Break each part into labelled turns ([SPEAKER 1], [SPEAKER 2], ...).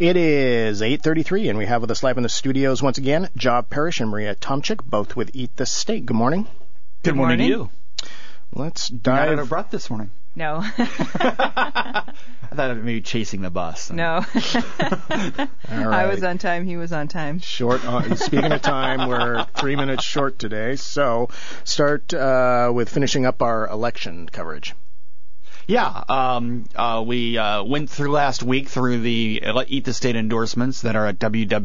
[SPEAKER 1] It is 8:33, and we have with us live in the studios once again, Job Parrish and Maria Tomchik, both with Eat the State. Good morning.
[SPEAKER 2] Good morning to you.
[SPEAKER 1] Let's dive...
[SPEAKER 2] You're not out of breath this morning.
[SPEAKER 3] No.
[SPEAKER 2] I thought maybe chasing the bus.
[SPEAKER 3] No.
[SPEAKER 1] All right.
[SPEAKER 3] I was on time. He was on time.
[SPEAKER 1] Short. Speaking of time, we're 3 minutes short today. So start with finishing up our election coverage.
[SPEAKER 2] Yeah, we went through last week through the Eat the State endorsements that are at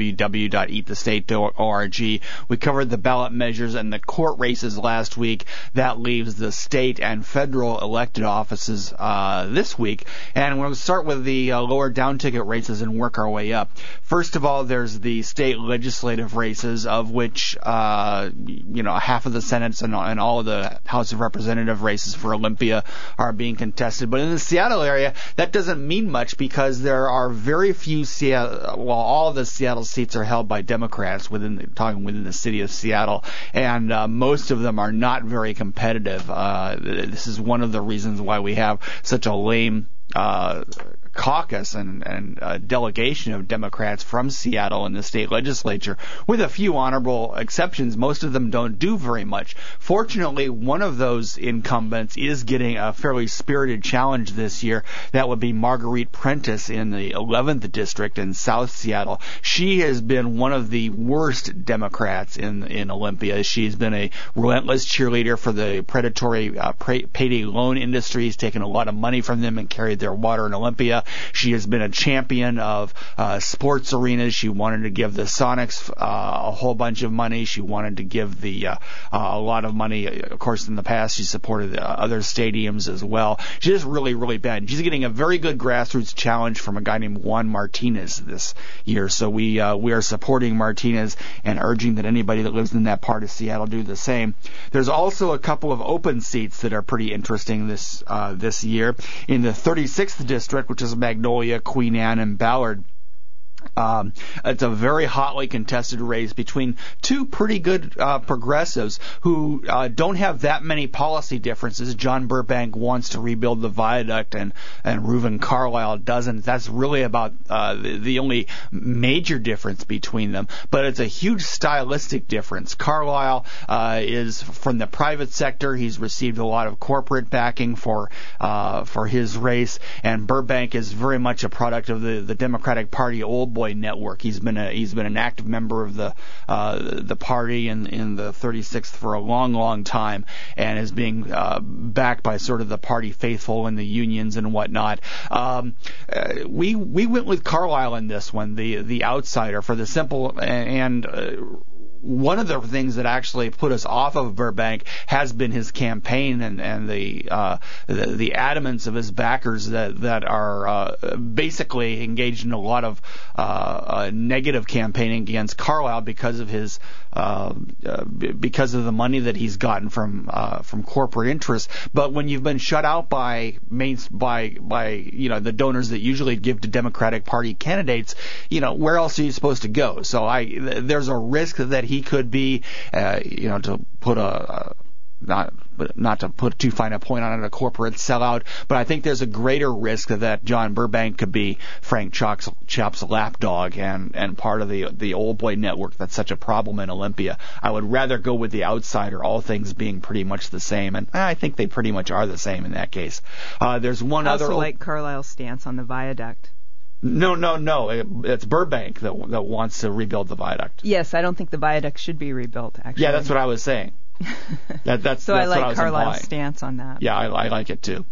[SPEAKER 2] www.eatthestate.org. We covered the ballot measures and the court races last week. That leaves the state and federal elected offices this week. And we'll start with the lower down ticket races and work our way up. First of all, there's the state legislative races, of which half of the Senate's and all of the House of Representative races for Olympia are being contested. But in the Seattle area, that doesn't mean much because there are very few all of the Seattle seats are held by Democrats within the city of Seattle, and most of them are not very competitive. This is one of the reasons why we have such a lame caucus and delegation of Democrats from Seattle in the state legislature, with a few honorable exceptions. Most of them don't do very much. Fortunately, one of those incumbents is getting a fairly spirited challenge this year. That would be Marguerite Prentice in the 11th District in South Seattle. She has been one of the worst Democrats in Olympia. She's been a relentless cheerleader for the predatory payday loan industries, taken a lot of money from them and carried their water in Olympia. She has been a champion of sports arenas. She wanted to give the Sonics a whole bunch of money. She wanted to give a lot of money. Of course, in the past, she supported other stadiums as well. She's just really, really bad. She's getting a very good grassroots challenge from a guy named Juan Martinez this year. So we are supporting Martinez and urging that anybody that lives in that part of Seattle do the same. There's also a couple of open seats that are pretty interesting this year. In the 36th District, which is Magnolia, Queen Anne, and Ballard. It's a very hotly contested race between two pretty good progressives who don't have that many policy differences. John Burbank wants to rebuild the viaduct, and Reuven Carlyle doesn't. That's really about the only major difference between them. But it's a huge stylistic difference. Carlyle is from the private sector. He's received a lot of corporate backing for his race, and Burbank is very much a product of the Democratic Party Old Boy network. He's been an active member of the party in the 36th for a long time, and is being backed by sort of the party faithful and the unions and whatnot. We went with Carlyle in this one, the outsider, for the simple and one of the things that actually put us off of Burbank has been his campaign and the adamance of his backers that are basically engaged in a lot of negative campaigning against Carlyle because of his because of the money that he's gotten from corporate interests. But when you've been shut out by the donors that usually give to Democratic Party candidates, where else are you supposed to go? So there's a risk that he could be, to put not to put too fine a point on it, a corporate sellout, but I think there's a greater risk that John Burbank could be Frank Chop's lapdog and part of the old boy network that's such a problem in Olympia. I would rather go with the outsider, all things being pretty much the same, and I think they pretty much are the same in that case. There's one other.
[SPEAKER 3] I also like Carlyle's stance on the viaduct.
[SPEAKER 2] No. It's Burbank that wants to rebuild the viaduct.
[SPEAKER 3] Yes, I don't think the viaduct should be rebuilt, actually.
[SPEAKER 2] Yeah, that's what I was saying. That's
[SPEAKER 3] I like
[SPEAKER 2] what I was
[SPEAKER 3] Carlyle's
[SPEAKER 2] implying.
[SPEAKER 3] stance on that.
[SPEAKER 2] Yeah, I like it too.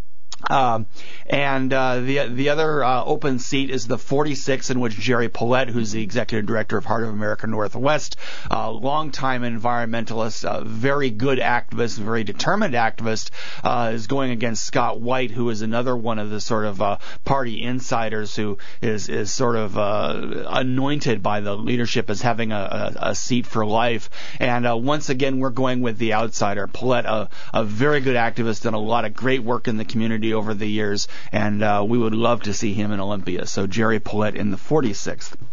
[SPEAKER 2] The other open seat is the 46, in which Jerry Paulette, who's the executive director of Heart of America Northwest, longtime environmentalist, very good activist, very determined activist, is going against Scott White, who is another one of the sort of party insiders who is sort of anointed by the leadership as having a seat for life. And once again, we're going with the outsider. Paulette, a very good activist, done a lot of great work in the community over the years, and we would love to see him in Olympia. So Jerry Paulette in the 46th.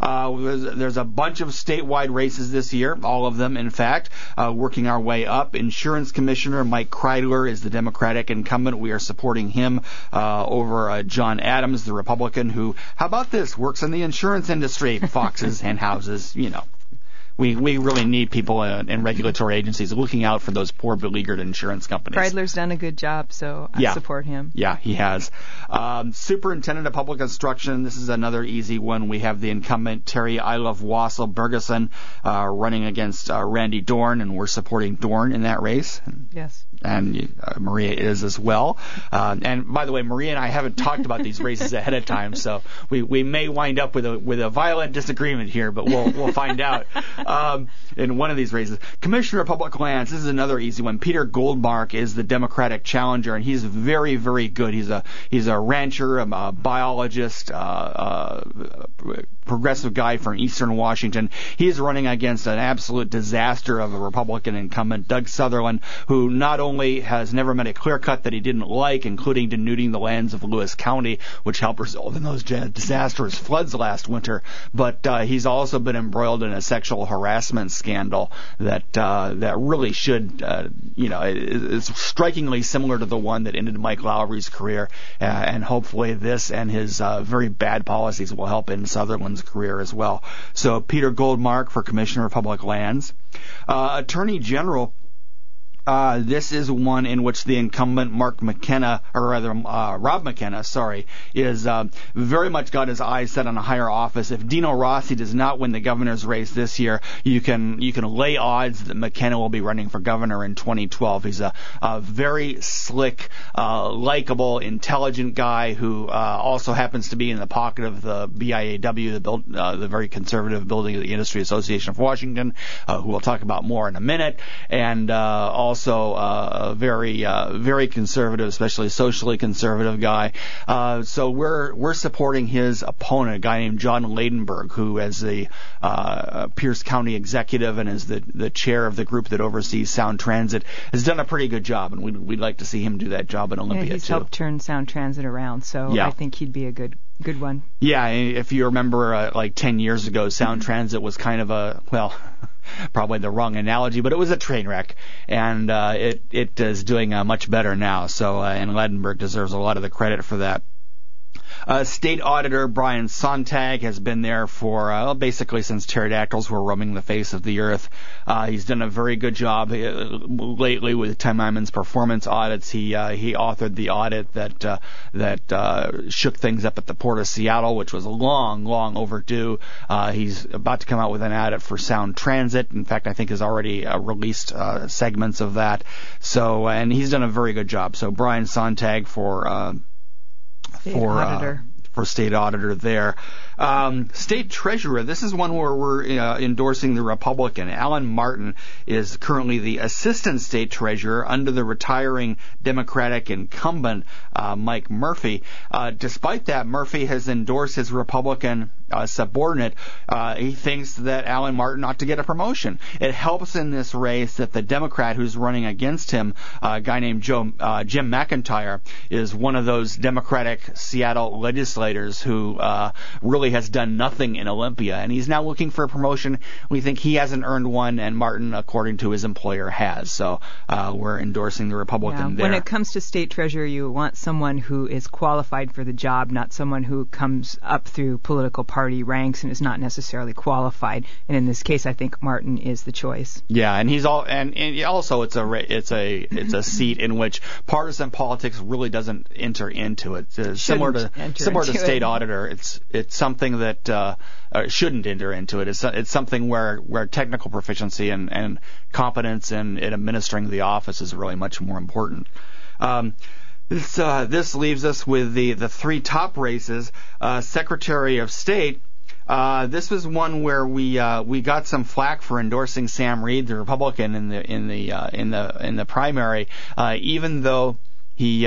[SPEAKER 2] There's a bunch of statewide races this year, all of them, in fact, working our way up. Insurance Commissioner Mike Kreidler is the Democratic incumbent. We are supporting him over John Adams, the Republican, who, how about this, works in the insurance industry, foxes, hen houses, you know. We really need people in regulatory agencies looking out for those poor beleaguered insurance companies.
[SPEAKER 3] Kreidler's done a good job, so I support him.
[SPEAKER 2] Yeah, he has. Superintendent of Public Instruction, this is another easy one. We have the incumbent Terry I Love Wassel Bergeson running against Randy Dorn, and we're supporting Dorn in that race.
[SPEAKER 3] Yes.
[SPEAKER 2] And Maria is as well. And by the way, Maria and I haven't talked about these races ahead of time, so we may wind up with a violent disagreement here, but we'll find out. In one of these races. Commissioner of Public Lands, this is another easy one. Peter Goldmark is the Democratic challenger, and he's very, very good. He's a rancher, a biologist, progressive guy from Eastern Washington. He's running against an absolute disaster of a Republican incumbent, Doug Sutherland, who not only has never met a clear cut that he didn't like, including denuding the lands of Lewis County, which helped result in those disastrous floods last winter, but he's also been embroiled in a sexual harassment scandal that really should, is strikingly similar to the one that ended Mike Lowry's career, and hopefully this and his very bad policies will help in Sutherland's career as well. So Peter Goldmark for Commissioner of Public Lands. Attorney General, this is one in which the incumbent Rob McKenna, is very much got his eyes set on a higher office. If Dino Rossi does not win the governor's race this year, you can lay odds that McKenna will be running for governor in 2012. He's a very slick, likable, intelligent guy who also happens to be in the pocket of the BIAW, the very conservative Building of the Industry Association of Washington, who we'll talk about more in a minute, and also a very, very conservative, especially socially conservative guy. So we're supporting his opponent, a guy named John Ladenburg, who is the Pierce County executive and is the chair of the group that oversees Sound Transit, has done a pretty good job, and we'd like to see him do that job in Olympia
[SPEAKER 3] he's
[SPEAKER 2] too.
[SPEAKER 3] Helped turn Sound Transit around, so I think he'd be a good one.
[SPEAKER 2] Yeah, if you remember, like 10 years ago, Sound Transit was kind of probably the wrong analogy, but it was a train wreck, and it is doing much better now. So, and Ladenburg deserves a lot of the credit for that. State Auditor Brian Sontag has been there for basically since pterodactyls were roaming the face of the earth. He's done a very good job lately with Tim Iman's performance audits. He authored the audit that shook things up at the Port of Seattle, which was long overdue. He's about to come out with an audit for Sound Transit. In fact, I think has already released segments of that. So, and he's done a very good job. So Brian Sontag for State Auditor there. State Treasurer, this is one where we're endorsing the Republican. Alan Martin is currently the Assistant State Treasurer under the retiring Democratic incumbent Mike Murphy. Despite that, Murphy has endorsed his Republican subordinate. He thinks that Alan Martin ought to get a promotion. It helps in this race that the Democrat who's running against him, a guy named Jim McIntyre, is one of those Democratic Seattle legislators who really has done nothing in Olympia, and he's now looking for a promotion. We think he hasn't earned one, and Martin, according to his employer, has. So we're endorsing the Republican there.
[SPEAKER 3] When it comes to state treasurer, you want someone who is qualified for the job, not someone who comes up through political party ranks and is not necessarily qualified. And in this case, I think Martin is the choice.
[SPEAKER 2] Yeah, and he's also it's a seat in which partisan politics really doesn't enter into it. Similar to state auditor, it's something that shouldn't enter into it. It's something where technical proficiency and competence in administering the office is really much more important. This leaves us with the three top races. Secretary of State. This was one where we got some flack for endorsing Sam Reed, the Republican, in the primary, even though He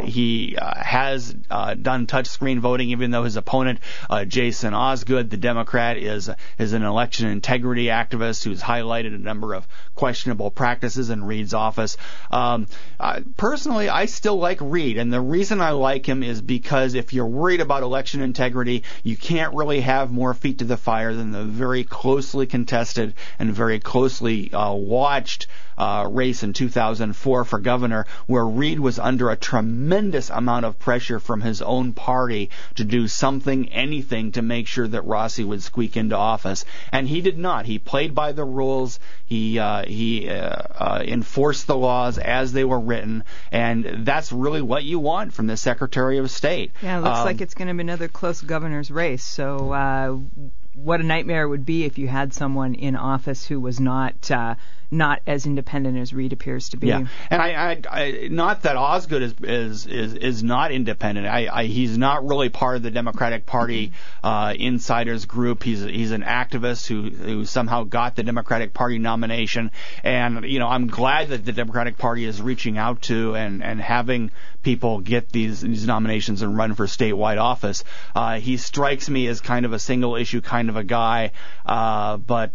[SPEAKER 2] has done touchscreen voting, even though his opponent, Jason Osgood, the Democrat, is an election integrity activist who's highlighted a number of questionable practices in Reed's office. Personally, I still like Reed, and the reason I like him is because if you're worried about election integrity, you can't really have more feet to the fire than the very closely contested and very closely watched race in 2004 for governor, where Reed was under a tremendous amount of pressure from his own party to do something, anything, to make sure that Rossi would squeak into office. And he did not. He played by the rules. He enforced the laws as they were written, and that's really what you want from the Secretary of State.
[SPEAKER 3] Yeah, it looks like it's going to be another close governor's race. So what a nightmare it would be if you had someone in office who was not as independent as Reed appears to be.
[SPEAKER 2] Yeah, and I not that Osgood is not independent. He's not really part of the Democratic Party insiders group. He's an activist who somehow got the Democratic Party nomination, and I'm glad that the Democratic Party is reaching out to and having people get these nominations and run for statewide office. He strikes me as kind of a single issue kind of a guy, but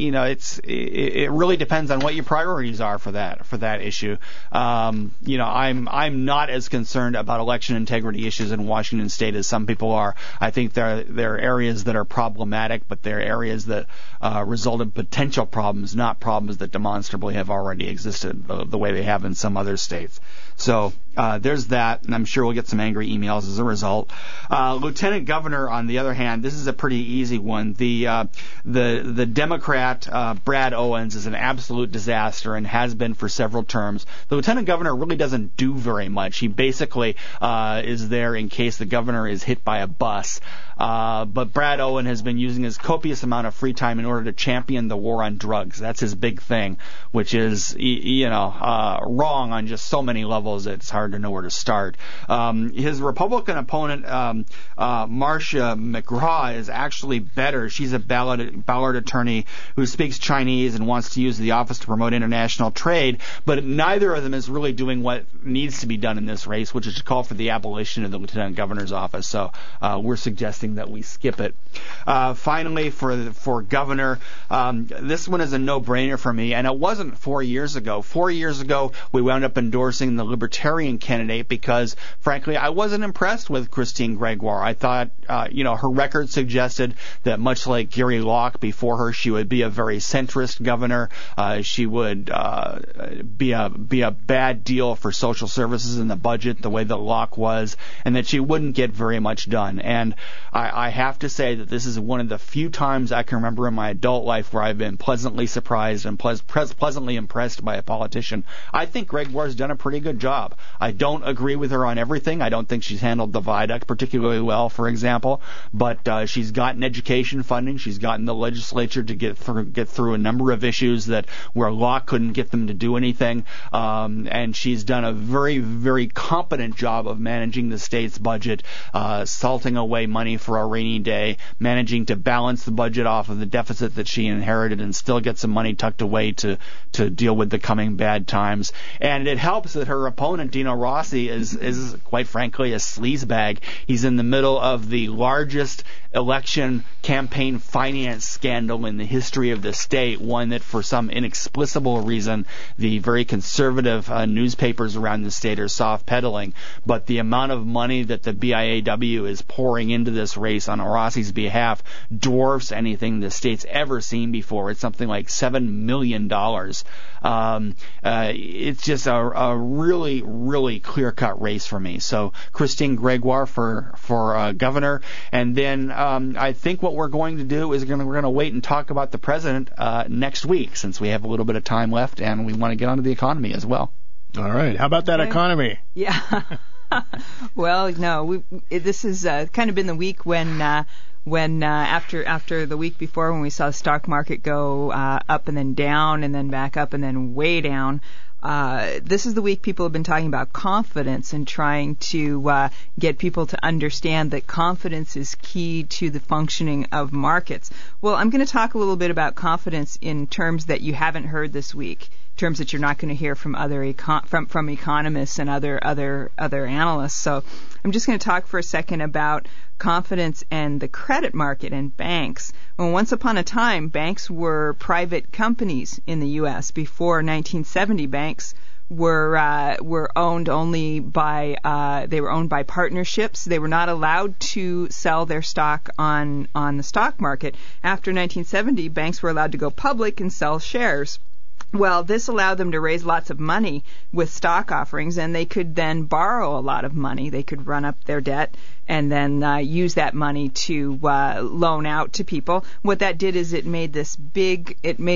[SPEAKER 2] it really depends on what your priorities are for that issue. I'm not as concerned about election integrity issues in Washington State as some people are. I think there are areas that are problematic, but there are areas that result in potential problems, not problems that demonstrably have already existed the way they have in some other states. So there's that, and I'm sure we'll get some angry emails as a result. Lieutenant Governor, on the other hand, this is a pretty easy one. The Democrat Brad Owens is an absolute disaster and has been for several terms. The Lieutenant Governor really doesn't do very much. He basically is there in case the governor is hit by a bus. But Brad Owen has been using his copious amount of free time in order to champion the war on drugs. That's his big thing, which is wrong on just so many levels. It's hard to know where to start. His Republican opponent, Marcia McGraw, is actually better. She's a Ballard attorney who speaks Chinese and wants to use the office to promote international trade, but neither of them is really doing what needs to be done in this race, which is to call for the abolition of the Lieutenant Governor's office. So we're suggesting that we skip it. Finally, for governor, this one is a no-brainer for me, and it wasn't 4 years ago. 4 years ago, we wound up endorsing the Libertarian candidate because, frankly, I wasn't impressed with Christine Gregoire. I thought, her record suggested that much like Gary Locke before her, she would be a very centrist governor. She would be a bad deal for social services in the budget, the way that Locke was, and that she wouldn't get very much done. And I have to say that this is one of the few times I can remember in my adult life where I've been pleasantly surprised and pleasantly impressed by a politician. I think Gregoire's done a pretty good job. I don't agree with her on everything. I don't think she's handled the viaduct particularly well, for example, but she's gotten education funding. She's gotten the legislature to get through a number of issues that where Locke couldn't get them to do anything, and she's done a very, very competent job of managing the state's budget, salting away money for a rainy day, managing to balance the budget off of the deficit that she inherited and still get some money tucked away to deal with the coming bad times. And it helps that her opponent, Dino Rossi, is quite frankly a sleazebag. He's in the middle of the largest election campaign finance scandal in the history of the state, one that for some inexplicable reason the very conservative newspapers around the state are soft peddling. But the amount of money that the BIAW is pouring into this race on Rossi's behalf dwarfs anything the state's ever seen before. It's something like $7 million. It's just a really, really clear-cut race for me. So Christine Gregoire for governor, and then I think what we're going to do is we're going to wait and talk about the president next week, since we have a little bit of time left and we want to get onto the economy as well.
[SPEAKER 1] All right. How about that economy?
[SPEAKER 3] Yeah. Well, no, this has kind of been the week when after the week before, when we saw the stock market go up and then down and then back up and then way down. This is the week people have been talking about confidence and trying to get people to understand that confidence is key to the functioning of markets. Well, I'm going to talk a little bit about confidence in terms that you haven't heard this week, terms that you're not going to hear from other from economists and other analysts. So I'm just going to talk for a second about confidence and the credit market and banks. Well, once upon a time, banks were private companies in the U.S. Before 1970, banks were owned only by they were owned by partnerships. They were not allowed to sell their stock on the stock market. After 1970, banks were allowed to go public and sell shares. Well, this allowed them to raise lots of money with stock offerings, and they could then borrow a lot of money. They could run up their debt and then use that money to loan out to people. What that did is it made this big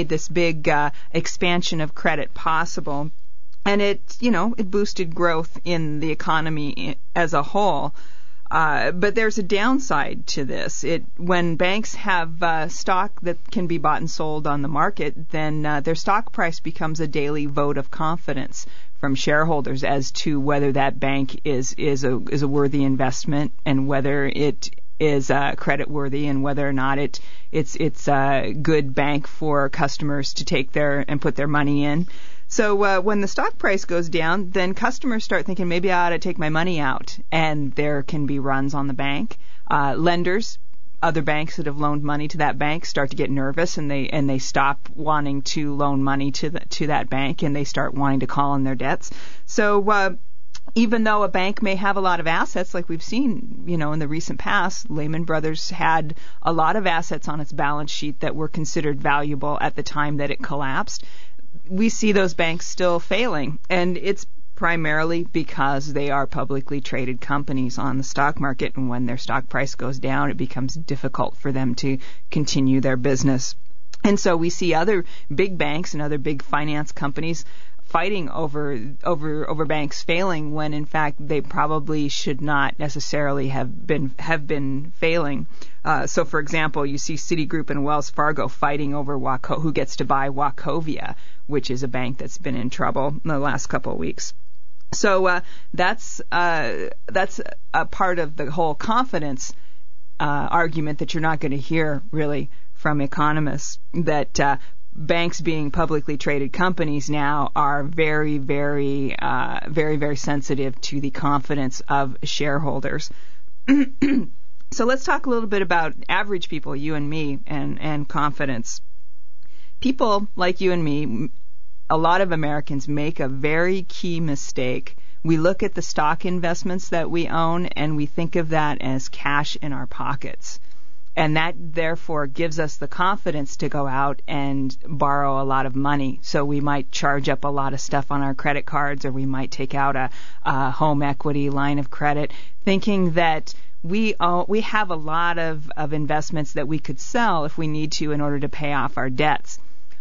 [SPEAKER 3] expansion of credit possible. And it boosted growth in the economy as a whole. But there's a downside to this. When banks have stock that can be bought and sold on the market, then their stock price becomes a daily vote of confidence from shareholders as to whether that bank is a worthy investment and whether it is credit worthy and whether or not it's a good bank for customers to take and put their money in. So when the stock price goes down, then customers start thinking maybe I ought to take my money out, and there can be runs on the bank. Lenders, other banks that have loaned money to that bank, start to get nervous, and they stop wanting to loan money to that bank, and they start wanting to call on their debts. So even though a bank may have a lot of assets, like we've seen, in the recent past, Lehman Brothers had a lot of assets on its balance sheet that were considered valuable at the time that it collapsed. We see those banks still failing, and it's primarily because they are publicly traded companies on the stock market, and when their stock price goes down, it becomes difficult for them to continue their business. And so we see other big banks and other big finance companies fighting over banks failing when in fact they probably should not necessarily have been failing. So for example, you see Citigroup and Wells Fargo fighting over who gets to buy Wachovia, which is a bank that's been in trouble in the last couple of weeks. So that's a part of the whole confidence argument that you're not going to hear really from economists, that banks being publicly traded companies now are very, very, very, very sensitive to the confidence of shareholders. So let's talk a little bit about average people, you and me, and confidence. People like you and me, a lot of Americans make a very key mistake. We look at the stock investments that we own and we think of that as cash in our pockets. And that, therefore, gives us the confidence to go out and borrow a lot of money. So we might charge up a lot of stuff on our credit cards, or we might take out a home equity line of credit, thinking that we have a lot of investments that we could sell if we need to in order to pay off our debts.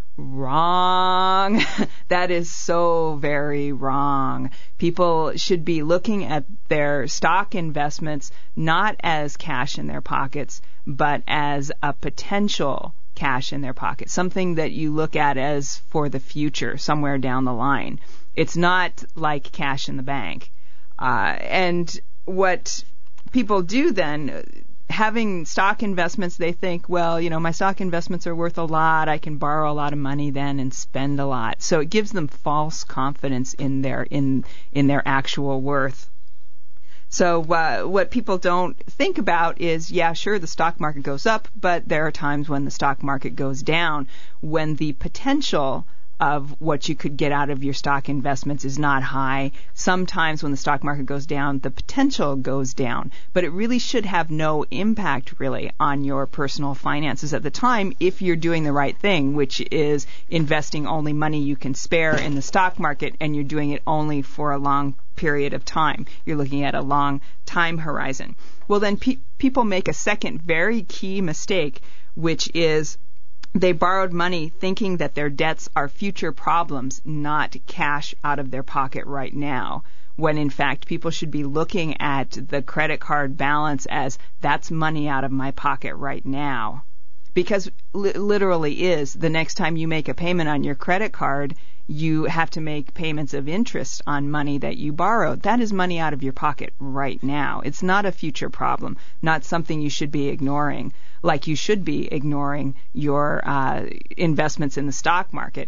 [SPEAKER 3] Wrong. That is so very wrong. People should be looking at their stock investments not as cash in their pockets, but as a potential cash in their pocket, something that you look at as for the future, somewhere down the line. It's not like cash in the bank. And what people do then, having stock investments, they think, well, my stock investments are worth a lot. I can borrow a lot of money then and spend a lot. So it gives them false confidence in their actual worth. So what people don't think about is, yeah, sure, the stock market goes up, but there are times when the stock market goes down, when the potential of what you could get out of your stock investments is not high. Sometimes when the stock market goes down, the potential goes down, but it really should have no impact really on your personal finances at the time if you're doing the right thing, which is investing only money you can spare in the stock market, and you're doing it only for a long period of time. You're looking at a long time horizon. Well, then people make a second very key mistake, which is they borrowed money thinking that their debts are future problems, not cash out of their pocket right now, when in fact people should be looking at the credit card balance as that's money out of my pocket right now. Because literally is, the next time you make a payment on your credit card, you have to make payments of interest on money that you borrowed. That is money out of your pocket right now. It's not a future problem, not something you should be ignoring, like you should be ignoring your investments in the stock market.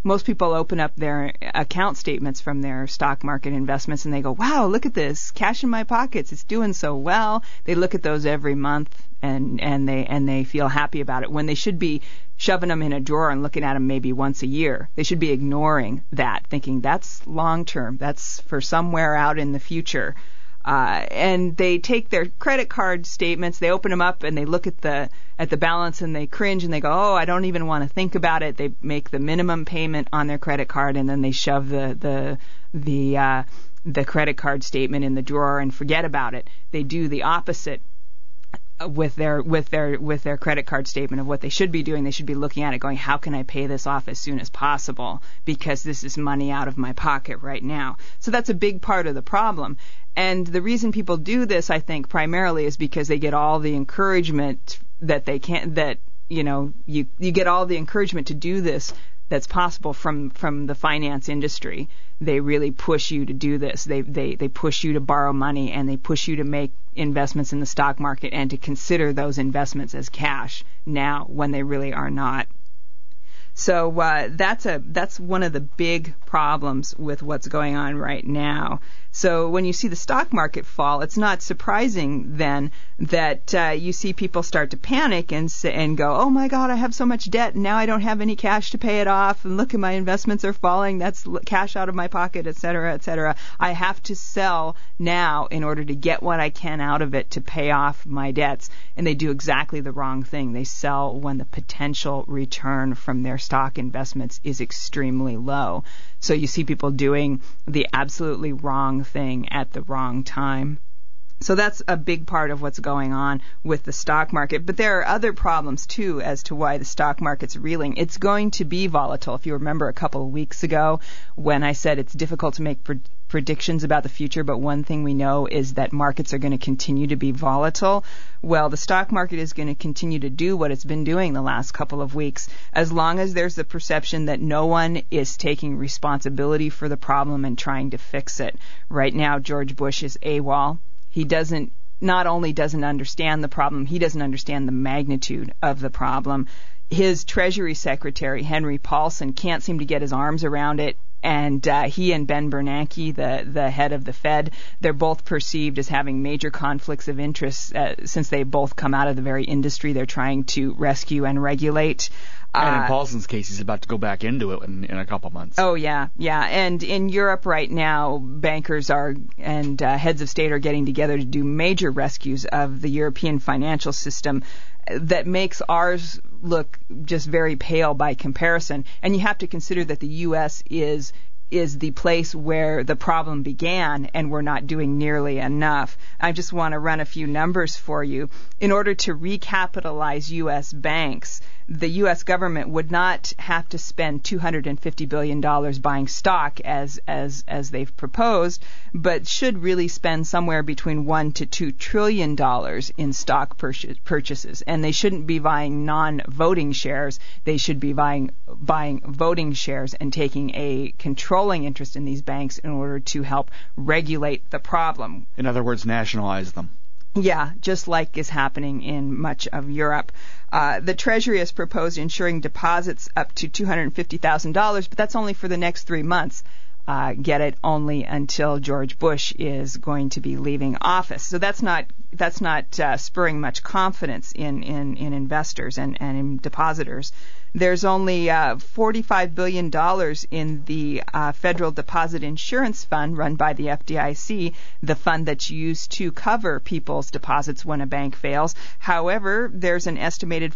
[SPEAKER 3] most people open up their account statements from their stock market investments and they go, wow, look at this, cash in my pockets, it's doing so well. They look at those every month and they feel happy about it when they should be shoving them in a drawer and looking at them maybe once a year. They should be ignoring that, thinking that's long term, that's for somewhere out in the future. And they take their credit card statements, they open them up and they look at the balance and they cringe and they go, oh, I don't even want to think about it. They make the minimum payment on their credit card and then they shove the credit card statement in the drawer and forget about it. They do the opposite with their credit card statement of what they should be doing. They should be looking at it going, how can I pay this off as soon as possible, because this is money out of my pocket right now. So that's a big part of the problem. And the reason people do this, I think, primarily is because they get all the encouragement you get all the encouragement to do this that's possible from the finance industry. They really push you to do this. They push you to borrow money and they push you to make investments in the stock market and to consider those investments as cash now when they really are not. So that's one of the big problems with what's going on right now. So when you see the stock market fall, it's not surprising then that you see people start to panic and go, oh my God, I have so much debt and now I don't have any cash to pay it off, and look at my investments are falling, that's cash out of my pocket, et cetera, et cetera. I have to sell now in order to get what I can out of it to pay off my debts. And they do exactly the wrong thing. They sell when the potential return from their stock investments is extremely low. So you see people doing the absolutely wrong thing at the wrong time. So that's a big part of what's going on with the stock market. But there are other problems, too, as to why the stock market's reeling. It's going to be volatile. If you remember a couple of weeks ago when I said it's difficult to make predictions about the future, but one thing we know is that markets are going to continue to be volatile. Well, the stock market is going to continue to do what it's been doing the last couple of weeks, as long as there's the perception that no one is taking responsibility for the problem and trying to fix it. Right now, George Bush is AWOL. He not only doesn't understand the problem, he doesn't understand the magnitude of the problem. His Treasury Secretary, Henry Paulson, can't seem to get his arms around it. And he and Ben Bernanke, the head of the Fed, they're both perceived as having major conflicts of interest since they both come out of the very industry they're trying to rescue and regulate.
[SPEAKER 2] And in Paulson's case, he's about to go back into it in a couple months.
[SPEAKER 3] Oh, yeah. And in Europe right now, bankers and heads of state are getting together to do major rescues of the European financial system that makes ours look just very pale by comparison. And you have to consider that the U.S. is the place where the problem began, and we're not doing nearly enough. I just want to run a few numbers for you. In order to recapitalize U.S. banks, the U.S. government would not have to spend $250 billion buying stock as they've proposed, but should really spend somewhere between $1 to $2 trillion in stock purchases. And they shouldn't be buying non-voting shares. They should be buying voting shares and taking a controlling interest in these banks in order to help regulate the problem.
[SPEAKER 2] In other words, nationalize them.
[SPEAKER 3] Yeah, just like is happening in much of Europe. The Treasury has proposed insuring deposits up to $250,000, but that's only for the next 3 months. Get it? Only until George Bush is going to be leaving office. So that's not spurring much confidence in investors and in depositors. There's only $45 billion in the Federal Deposit Insurance Fund run by the FDIC, the fund that's used to cover people's deposits when a bank fails. However, there's an estimated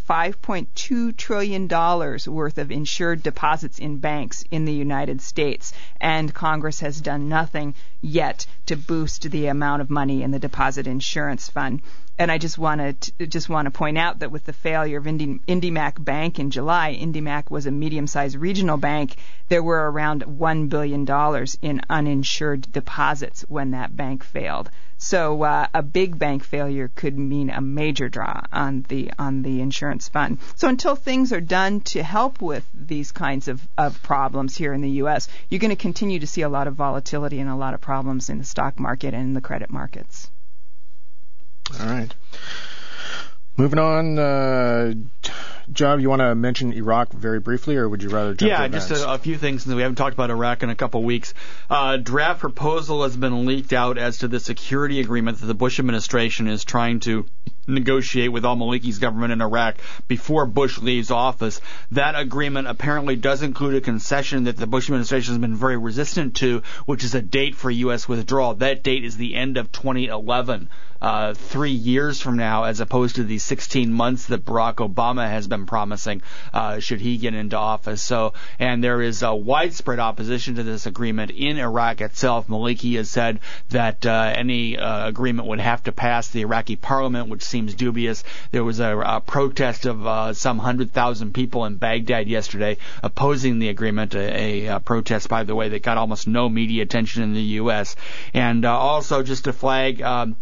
[SPEAKER 3] $5.2 trillion worth of insured deposits in banks in the United States, and Congress has done nothing yet to boost the amount of money in the Deposit Insurance Fund. And I just want to point out that with the failure of IndyMac Bank in July, IndyMac was a medium-sized regional bank. There were around $1 billion in uninsured deposits when that bank failed. So a big bank failure could mean a major draw on the insurance fund. So until things are done to help with these kinds of problems here in the U.S., you're going to continue to see a lot of volatility and a lot of problems in the stock market and in the credit markets.
[SPEAKER 1] All right. Moving on, John, you want to mention Iraq very briefly, or would you rather jump to events?
[SPEAKER 2] Just a few things. We haven't talked about Iraq in a couple weeks. Draft proposal has been leaked out as to the security agreement that the Bush administration is trying to negotiate with al-Maliki's government in Iraq before Bush leaves office. That agreement apparently does include a concession that the Bush administration has been very resistant to, which is a date for U.S. withdrawal. That date is the end of 2011. 3 years from now, as opposed to the 16 months that Barack Obama has been promising should he get into office. And there is a widespread opposition to this agreement in Iraq itself. Maliki has said that any agreement would have to pass the Iraqi parliament, which seems dubious. There was a protest of some 100,000 people in Baghdad yesterday opposing the agreement, a protest, by the way, that got almost no media attention in the U.S. And also, just to flag,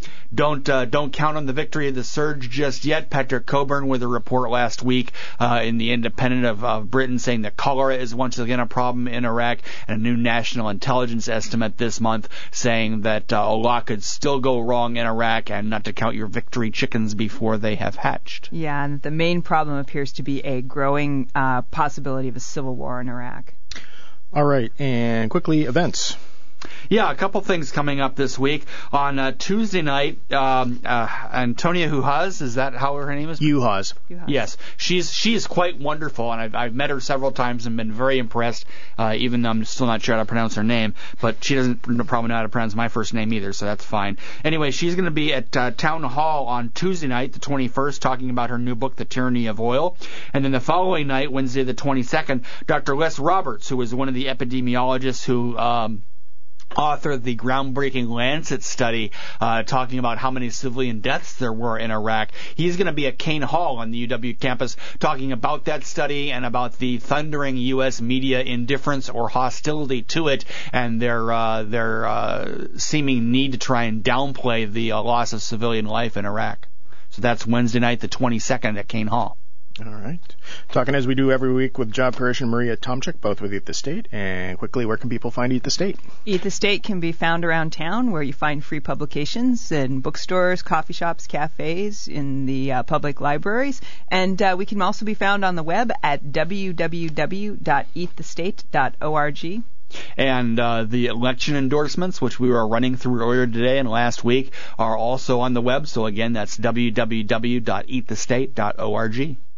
[SPEAKER 2] don't count on the victory of the surge just yet. Patrick Coburn with a report last week in the Independent of Britain saying that cholera is once again a problem in Iraq, and a new national intelligence estimate this month saying that a lot could still go wrong in Iraq, and not to count your victory chickens before they have hatched.
[SPEAKER 3] Yeah, and the main problem appears to be a growing possibility of a civil war in Iraq.
[SPEAKER 1] All right, and quickly, events.
[SPEAKER 2] Yeah, a couple things coming up this week. On Tuesday night, Antonia Juhas, is that how her name is?
[SPEAKER 1] Juhas.
[SPEAKER 2] Yes, she's quite wonderful, and I've met her several times and been very impressed. Even though I'm still not sure how to pronounce her name, but she doesn't probably know how to pronounce my first name either, so that's fine. Anyway, she's going to be at Town Hall on Tuesday night, the 21st, talking about her new book, The Tyranny of Oil. And then the following night, Wednesday the 22nd, Dr. Les Roberts, who is one of the epidemiologists who authored the groundbreaking Lancet study talking about how many civilian deaths there were in Iraq. He's going to be at Kane Hall on the UW campus talking about that study and about the thundering U.S. media indifference or hostility to it, and their seeming need to try and downplay the loss of civilian life in Iraq. So that's Wednesday night, the 22nd at Kane Hall.
[SPEAKER 1] All right. Talking as we do every week with job creation, Maria Tomczyk, both with Eat the State. And quickly, where can people find Eat the State?
[SPEAKER 3] Eat the State can be found around town, where you find free publications in bookstores, coffee shops, cafes, in the public libraries. And we can also be found on the web at www.eatthestate.org.
[SPEAKER 2] And the election endorsements, which we were running through earlier today and last week, are also on the web. So again, that's www.eatthestate.org.